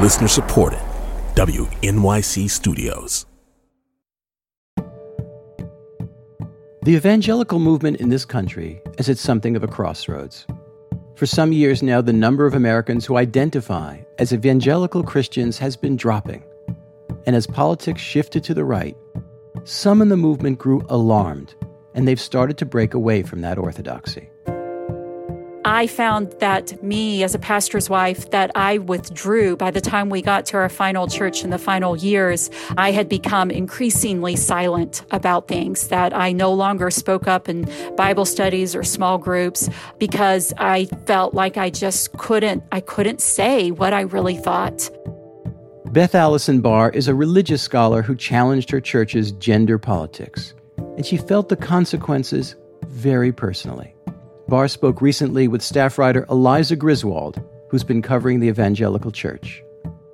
Listener supported. WNYC Studios. The evangelical movement in this country is at something of a crossroads. For some years now, the number of Americans who identify as evangelical Christians has been dropping. And as politics shifted to the right, some in the movement grew alarmed, and they've started to break away from that orthodoxy. I found that me, as a pastor's wife, that I withdrew. By the time we got to our final church in the final years, I had become increasingly silent about things, that I no longer spoke up in Bible studies or small groups because I felt like I couldn't say what I really thought. Beth Allison Barr is a religious scholar who challenged her church's gender politics, and she felt the consequences very personally. Barr spoke recently with staff writer Eliza Griswold, who's been covering the evangelical church.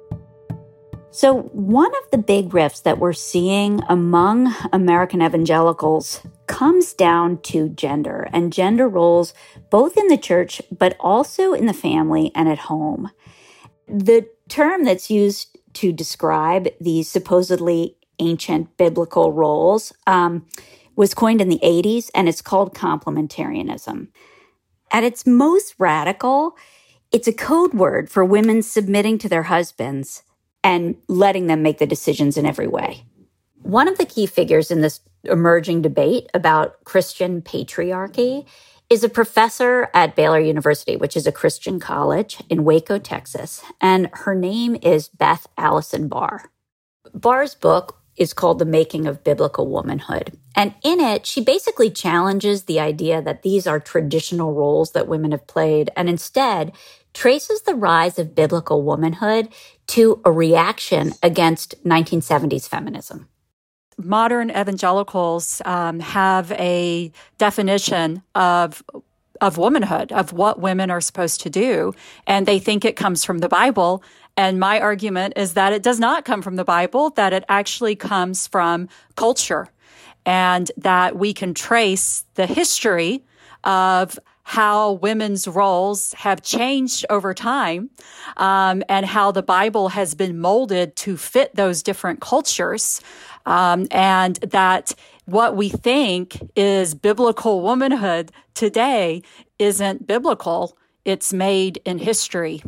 So one of the big rifts that we're seeing among American evangelicals comes down to gender and gender roles, both in the church, but also in the family and at home. The term that's used to describe these supposedly ancient biblical roles was coined in the 80s, and it's called complementarianism. At its most radical, it's a code word for women submitting to their husbands and letting them make the decisions in every way. One of the key figures in this emerging debate about Christian patriarchy is a professor at Baylor University, which is a Christian college in Waco, Texas, and her name is Beth Allison Barr. Barr's book is called The Making of Biblical Womanhood. And in it, she basically challenges the idea that these are traditional roles that women have played, and instead traces the rise of biblical womanhood to a reaction against 1970s feminism. Modern evangelicals have a definition of womanhood, of what women are supposed to do, and they think it comes from the Bible. And my argument is that it does not come from the Bible, that it actually comes from culture, and that we can trace the history of how women's roles have changed over time, and how the Bible has been molded to fit those different cultures, and that what we think is biblical womanhood today isn't biblical. It's made in history.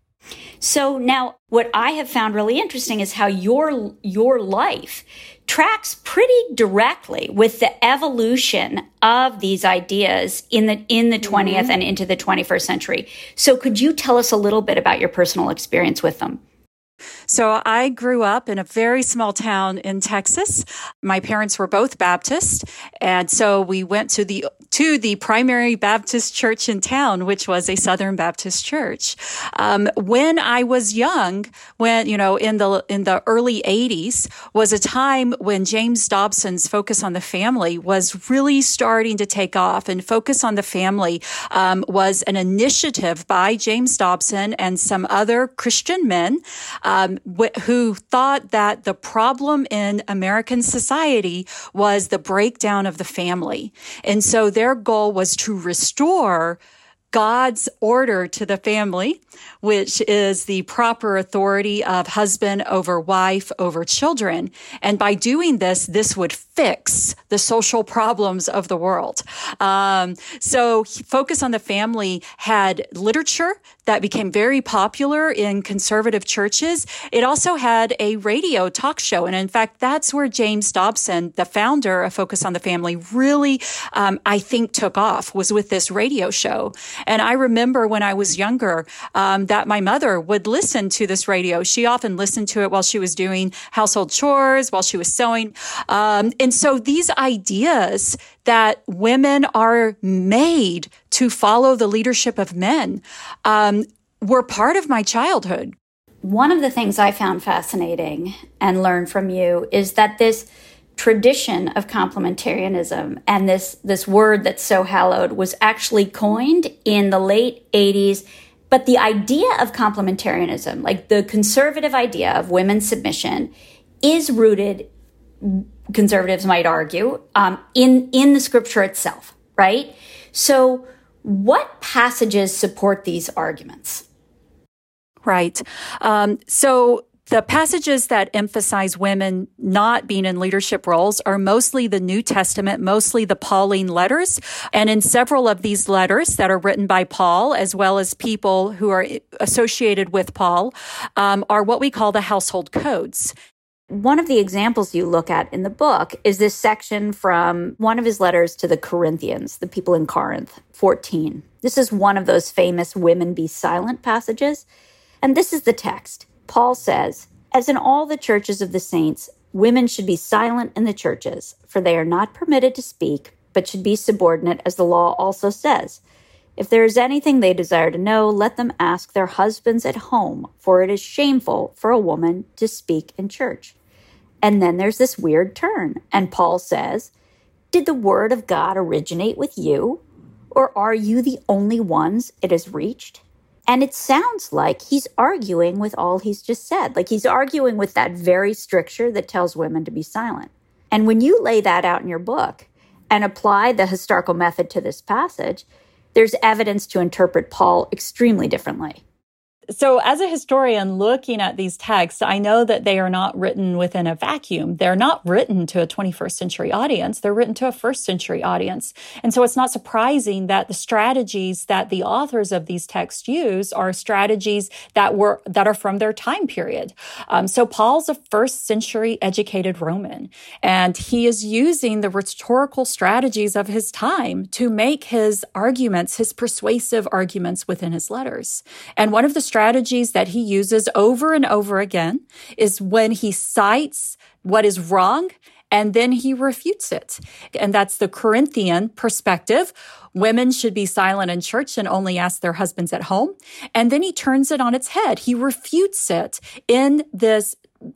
So now what I have found really interesting is how your life tracks pretty directly with the evolution of these ideas in the 20th and into the 21st century. So could you tell us a little bit about your personal experience with them? So I grew up in a very small town in Texas. My parents were both Baptist, and so we went to the primary Baptist church in town, which was a Southern Baptist church. When I was young, in the early 80s, was a time when James Dobson's Focus on the Family was really starting to take off. And Focus on the Family was an initiative by James Dobson and some other Christian men who thought that the problem in American society was the breakdown of the family. And so their goal was to restore God's order to the family, which is the proper authority of husband over wife over children. And by doing this would fix the social problems of the world. So Focus on the Family had literature that became very popular in conservative churches. It also had a radio talk show. And in fact, that's where James Dobson, the founder of Focus on the Family, really, I think, took off, was with this radio show. And I remember when I was younger, that my mother would listen to this radio. She often listened to it while she was doing household chores, while she was sewing. And so these ideas that women are made to follow the leadership of men were part of my childhood. One of the things I found fascinating and learned from you is that this tradition of complementarianism and this word that's so hallowed was actually coined in the late 80s. But the idea of complementarianism, like the conservative idea of women's submission, is rooted, conservatives might argue, in the scripture itself, right? So what passages support these arguments? Right. So the passages that emphasize women not being in leadership roles are mostly the New Testament, mostly the Pauline letters. And in several of these letters that are written by Paul, as well as people who are associated with Paul, are what we call the household codes. One of the examples you look at in the book is this section from one of his letters to the Corinthians, the people in Corinth, 14. This is one of those famous women be silent passages. And this is the text. Paul says, "As in all the churches of the saints, women should be silent in the churches, for they are not permitted to speak, but should be subordinate, as the law also says. If there is anything they desire to know, let them ask their husbands at home, for it is shameful for a woman to speak in church." And then there's this weird turn. And Paul says, "Did the word of God originate with you? Or are you the only ones it has reached?" And it sounds like he's arguing with all he's just said. Like he's arguing with that very stricture that tells women to be silent. And when you lay that out in your book and apply the historical method to this passage, there's evidence to interpret Paul extremely differently. So as a historian looking at these texts, I know that they are not written within a vacuum. They're not written to a 21st century audience. They're written to a first century audience. And so it's not surprising that the strategies that the authors of these texts use are strategies that are from their time period. So Paul's a first century educated Roman, and he is using the rhetorical strategies of his time to make his arguments, his persuasive arguments within his letters. And one of the strategies that he uses over and over again is when he cites what is wrong and then he refutes it. And that's the Corinthian perspective. Women should be silent in church and only ask their husbands at home. And then he turns it on its head. He refutes it in this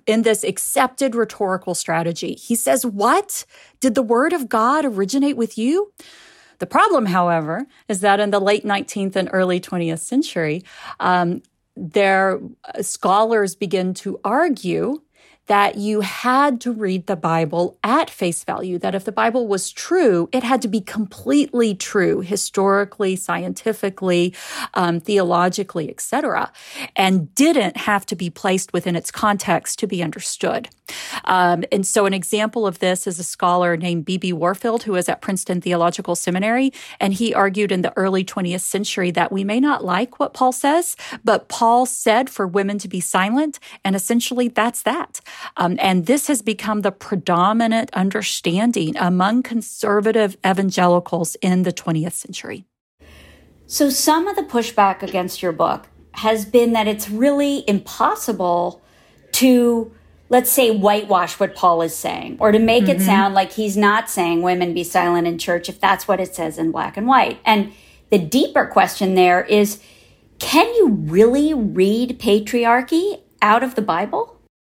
accepted rhetorical strategy. He says, "What? Did the word of God originate with you?" The problem, however, is that in the late 19th and early 20th century, scholars begin to argue that you had to read the Bible at face value, that if the Bible was true, it had to be completely true, historically, scientifically, theologically, etc., and didn't have to be placed within its context to be understood. And so an example of this is a scholar named B.B. Warfield, who is at Princeton Theological Seminary, and he argued in the early 20th century that we may not like what Paul says, but Paul said for women to be silent, and essentially that's that. And this has become the predominant understanding among conservative evangelicals in the 20th century. So some of the pushback against your book has been that it's really impossible to, let's say, whitewash what Paul is saying, or to make it sound like he's not saying women be silent in church if that's what it says in black and white. And the deeper question there is, can you really read patriarchy out of the Bible?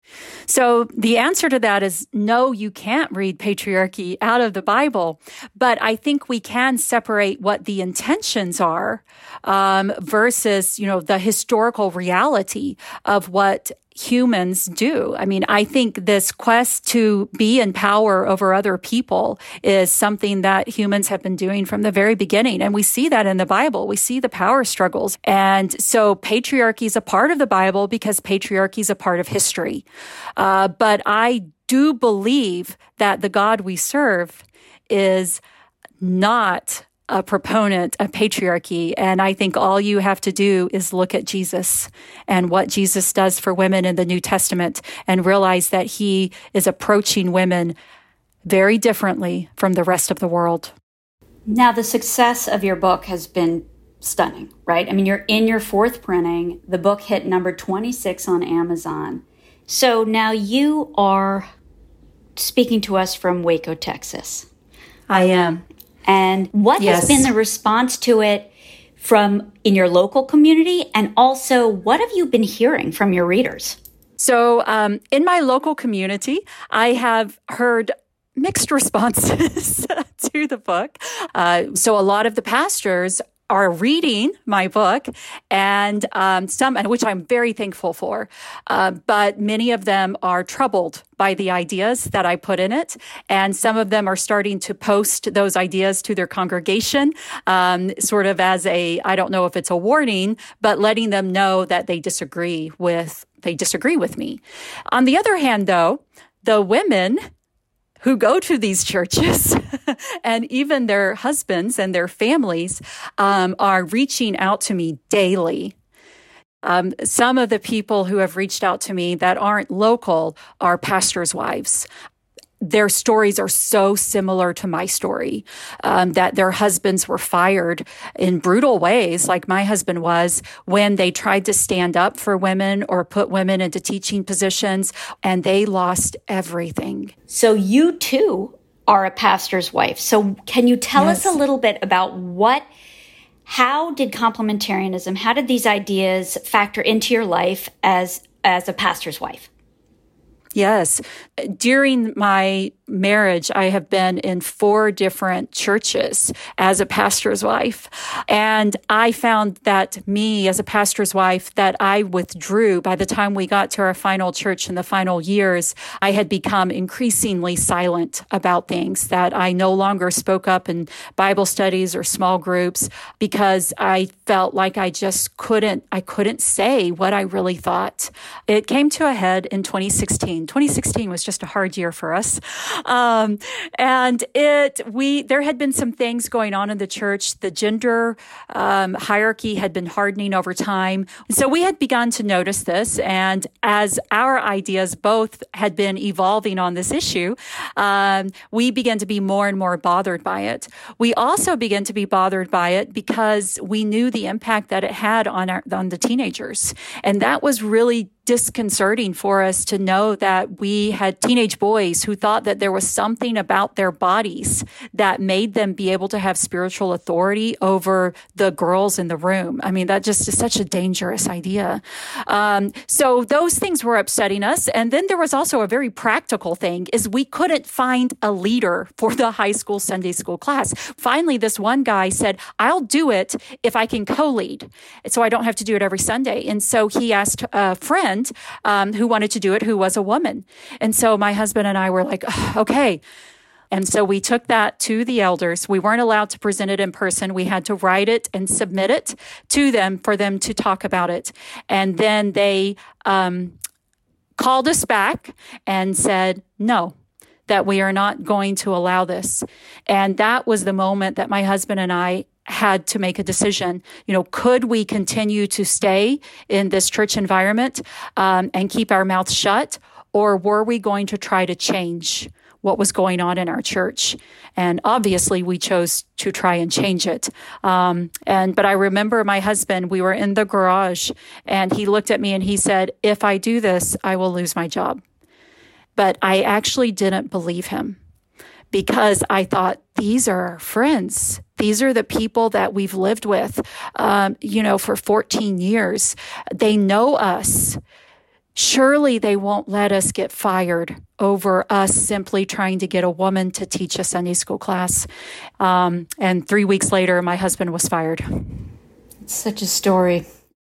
So the answer to that is no, you can't read patriarchy out of the Bible. But I think we can separate what the intentions are versus, the historical reality of what humans do. I mean, I think this quest to be in power over other people is something that humans have been doing from the very beginning. And we see that in the Bible. We see the power struggles. And so patriarchy is a part of the Bible because patriarchy is a part of history. But I do believe that the God we serve is not a proponent of patriarchy. And I think all you have to do is look at Jesus and what Jesus does for women in the New Testament and realize that he is approaching women very differently from the rest of the world. Now, the success of your book has been stunning, right? I mean, you're in your fourth printing. The book hit number 26 on Amazon. So now you are speaking to us from Waco, Texas. I am. And what has been the response to it from in your local community? And also, what have you been hearing from your readers? So in my local community, I have heard mixed responses to the book. So a lot of the pastors are reading my book, and which I'm very thankful for. But many of them are troubled by the ideas that I put in it. And some of them are starting to post those ideas to their congregation, sort of as I don't know if it's a warning, but letting them know that they disagree with me. On the other hand, though, the women who go to these churches and even their husbands and their families are reaching out to me daily. Some of the people who have reached out to me that aren't local are pastors' wives. Their stories are so similar to my story, that their husbands were fired in brutal ways, like my husband was, when they tried to stand up for women or put women into teaching positions, and they lost everything. So you too are a pastor's wife. So can you tell us a little bit about how did complementarianism, how did these ideas factor into your life as a pastor's wife? Yes. During my marriage, I have been in 4 different churches as a pastor's wife. And I found that me as a pastor's wife, that I withdrew by the time we got to our final church in the final years. I had become increasingly silent about things, that I no longer spoke up in Bible studies or small groups because I felt like I couldn't say what I really thought. It came to a head in 2016. 2016 was just a hard year for us. And there had been some things going on in the church. The gender hierarchy had been hardening over time. So we had begun to notice this. And as our ideas both had been evolving on this issue, we began to be more and more bothered by it. We also began to be bothered by it because we knew the impact that it had on the teenagers. And that was really disconcerting for us to know that we had teenage boys who thought that there was something about their bodies that made them be able to have spiritual authority over the girls in the room. I mean, that just is such a dangerous idea. So those things were upsetting us. And then there was also a very practical thing, is we couldn't find a leader for the high school Sunday school class. Finally, this one guy said, I'll do it if I can co-lead, so I don't have to do it every Sunday. And so he asked a friend who wanted to do it, who was a woman. And so my husband and I were like, okay. And so we took that to the elders. We weren't allowed to present it in person. We had to write it and submit it to them for them to talk about it. And then they called us back and said, no, that we are not going to allow this. And that was the moment that my husband and I had to make a decision. Could we continue to stay in this church environment and keep our mouths shut, or were we going to try to change what was going on in our church? And obviously, we chose to try and change it. But I remember my husband, we were in the garage, and he looked at me and he said, if I do this, I will lose my job. But I actually didn't believe him, because I thought, these are our friends. These are the people that we've lived with, for 14 years. They know us. Surely they won't let us get fired over us simply trying to get a woman to teach a Sunday school class. And 3 weeks later, my husband was fired. It's such a story.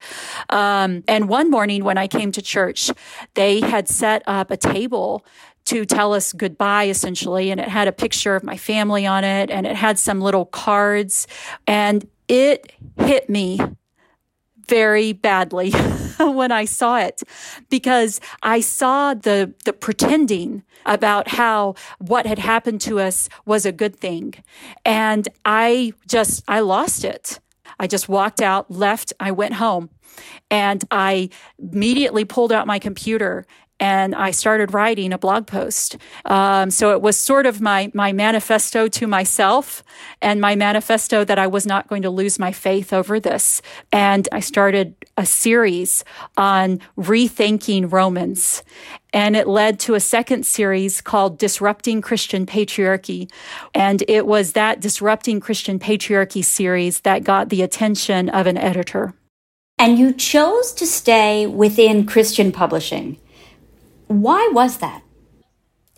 And one morning when I came to church, they had set up a table to tell us goodbye, essentially. And it had a picture of my family on it, and it had some little cards. And it hit me very badly when I saw it, because I saw the pretending about how what had happened to us was a good thing. And I lost it. I just walked out, left, I went home, and I immediately pulled out my computer and I started writing a blog post. So it was sort of my manifesto to myself, and my manifesto that I was not going to lose my faith over this. And I started a series on rethinking Romans. And it led to a second series called Disrupting Christian Patriarchy. And it was that Disrupting Christian Patriarchy series that got the attention of an editor. And you chose to stay within Christian publishing. Why was that?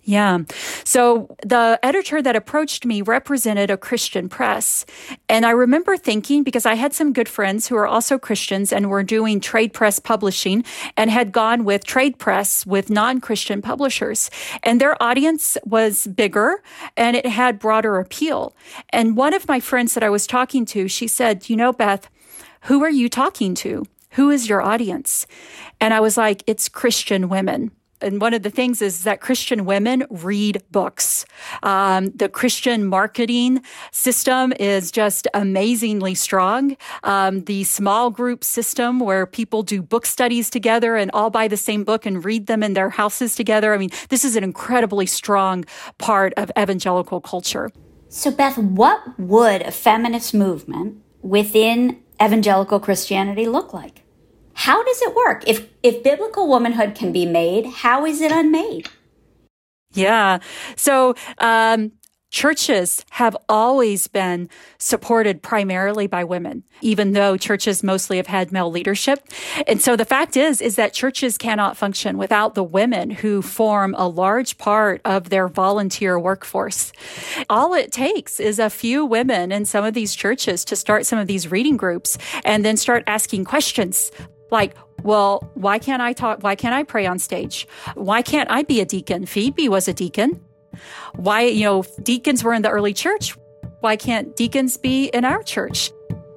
Yeah. So the editor that approached me represented a Christian press. And I remember thinking, because I had some good friends who are also Christians and were doing trade press publishing and had gone with trade press with non-Christian publishers. And their audience was bigger and it had broader appeal. And one of my friends that I was talking to, she said, Beth, who are you talking to? Who is your audience? And I was like, it's Christian women. And one of the things is that Christian women read books. The Christian marketing system is just amazingly strong. The small group system where people do book studies together and all buy the same book and read them in their houses together. I mean, this is an incredibly strong part of evangelical culture. So, Beth, what would a feminist movement within evangelical Christianity look like? How does it work? If biblical womanhood can be made, how is it unmade? Yeah. So churches have always been supported primarily by women, even though churches mostly have had male leadership. And so the fact is that churches cannot function without the women who form a large part of their volunteer workforce. All it takes is a few women in some of these churches to start some of these reading groups and then start asking questions. Like, well, why can't I talk? Why can't I pray on stage? Why can't I be a deacon? Phoebe was a deacon. Why, deacons were in the early church. Why can't deacons be in our church?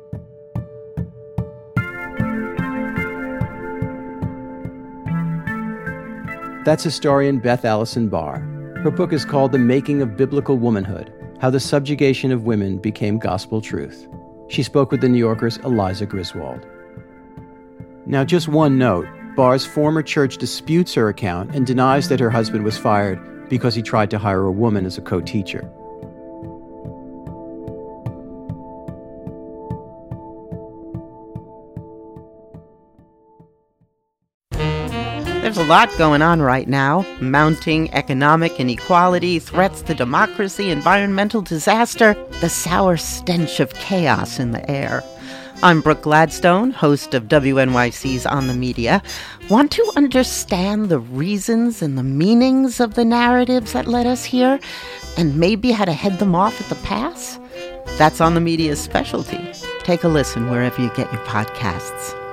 That's historian Beth Allison Barr. Her book is called The Making of Biblical Womanhood: How the Subjugation of Women Became Gospel Truth. She spoke with The New Yorker's Eliza Griswold. Now, just one note. Barr's former church disputes her account and denies that her husband was fired because he tried to hire a woman as a co-teacher. There's a lot going on right now. Mounting economic inequality, threats to democracy, environmental disaster, the sour stench of chaos in the air. I'm Brooke Gladstone, host of WNYC's On the Media. Want to understand the reasons and the meanings of the narratives that led us here, and maybe how to head them off at the pass? That's On the Media's specialty. Take a listen wherever you get your podcasts.